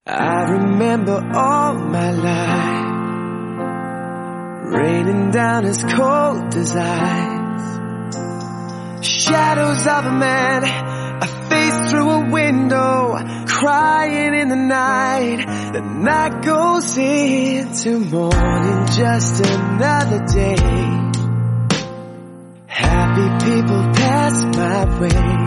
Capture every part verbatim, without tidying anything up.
I remember all my life raining down as cold as ice. Shadows of a man, a face through a window, crying in the night. The night goes into morning, just another day. Happy people pass my way.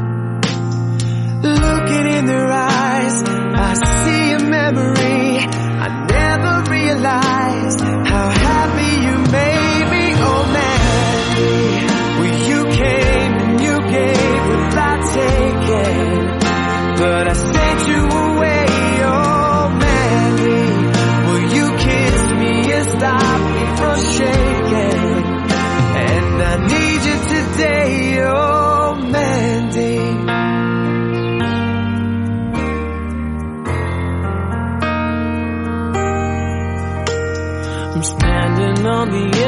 Looking in their eyes, I see a memory. I never realized how happy you made me. Oh Mandy, well you came and you gave without taking, but I sent you away. Oh Mandy, well you kissed me and stopped me from shaking, and I need you today. Oh Mandy. I'm standing on the